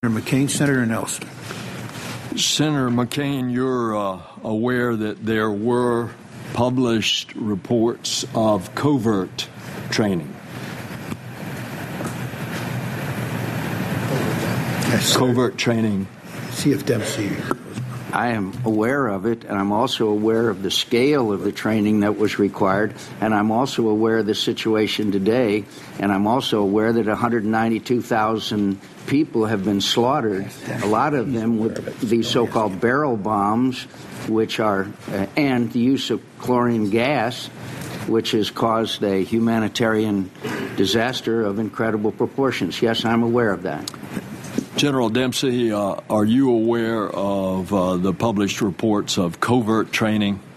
McCain. Senator Nelson. Senator McCain, you're aware that there were published reports of covert training. Yes, covert training. See if Dempsey. I am aware of it, and I'm also aware of the scale of the training that was required, and I'm also aware of the situation today, and I'm also aware that 192,000 people have been slaughtered, a lot of them with these so-called barrel bombs, which are, and the use of chlorine gas, which has caused a humanitarian disaster of incredible proportions. Yes, I'm aware of that. General Dempsey, are you aware of the published reports of covert training?